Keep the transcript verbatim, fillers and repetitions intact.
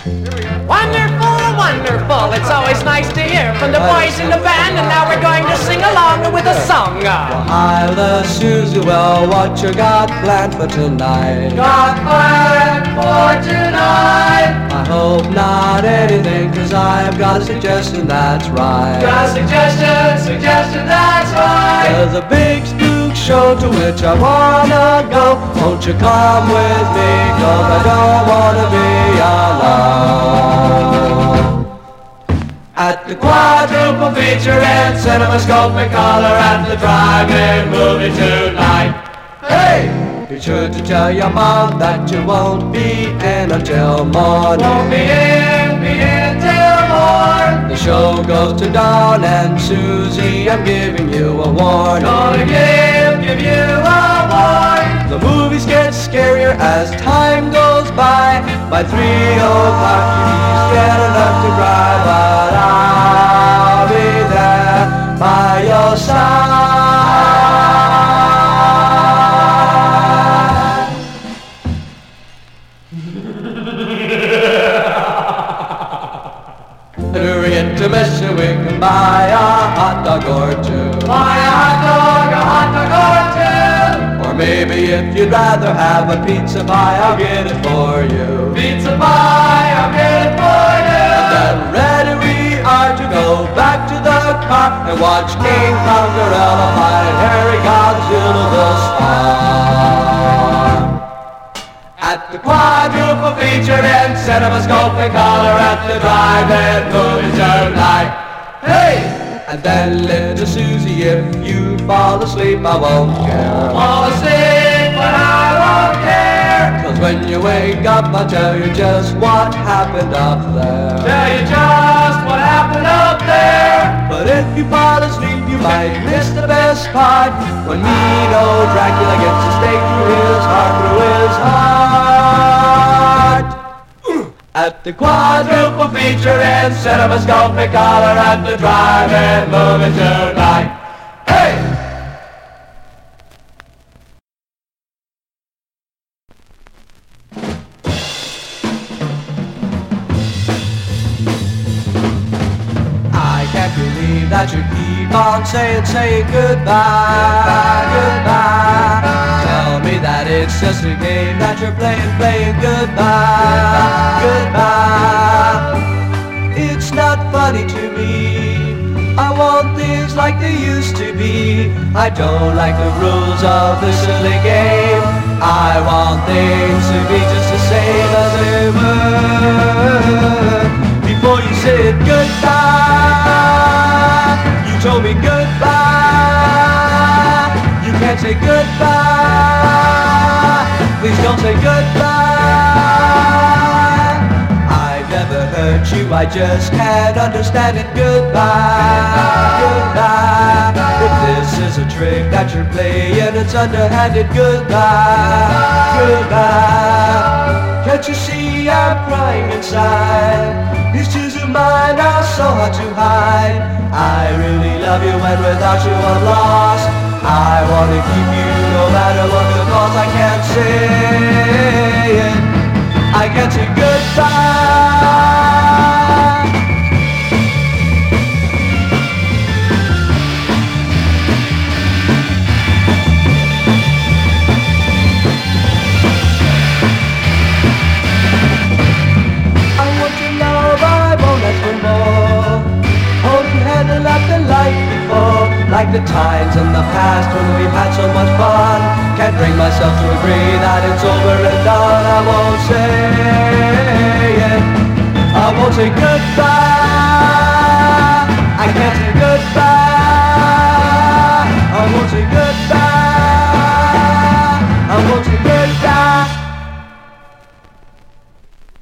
Wonderful, wonderful. It's always nice to hear from the boys in the band, and now we're going to sing along with a song. Well, hi, the Susie, well, what you got planned for tonight? Got planned for tonight. I hope not anything, cause I've got a suggestion that's right. Got a suggestion, suggestion that's right. There's a big spook show to which I wanna go. Won't you come with me, cause I don't wanna be alone. At the quadruple feature and cinemascopic color at the drive-in movie tonight. Hey! Be sure to tell your mom that you won't be in until morning. Won't be in, be in till morning. The show goes to dawn, and Susie, I'm giving you a warning. Gonna give, give you a warning. The movies get scarier as time goes by. By three o'clock you get enough to cry, but I'll be there by your side. During intermission we can buy a hot dog or two. Buy a hot dog, a hot dog or two. Or maybe if you'd rather have a pizza pie, I'll get it for you. Pizza pie, I'll get it for you. Then ready we are to go back to the car and watch King Kong, Gorilla fight Harry Godzilla the Star. At the quadruple feature and cinemascopic color at the drive-in movie tonight. Hey! And then little Susie, if you fall asleep, I won't care. Fall asleep, but I won't care. Cause when you wake up, I'll tell you just what happened up there. Tell you just what happened up there. But if you fall asleep, you might miss the best part. When mean old Dracula gets a stake through his heart, through his heart. At the quadruple feature and cinemascopic color at the drive-in movie tonight. Hey! I can't believe that you keep on saying, saying goodbye, goodbye. Tell me that it's just a game that you're playing, playing goodbye, goodbye. It's not funny to me. I want things like they used to be. I don't like the rules of this silly game. I want things to be just the same as they were. Before you said goodbye, you told me goodbye. You can't say goodbye. Please don't say goodbye. I've never hurt you, I just can't understand it. Goodbye, goodbye. If this is a trick that you're playing, it's underhanded. Goodbye, goodbye. Can't you see I'm crying inside? These tears of mine are so hard to hide. I really love you, and without you I'm lost. I wanna keep you no matter what the cost. I can't say it, I can't say goodbye. I want your love, I won't ask for more. Hold your hand and let the light before. Like the times in the past when we've had so much fun. Can't bring myself to agree that it's over and done. I won't say it, I won't say goodbye.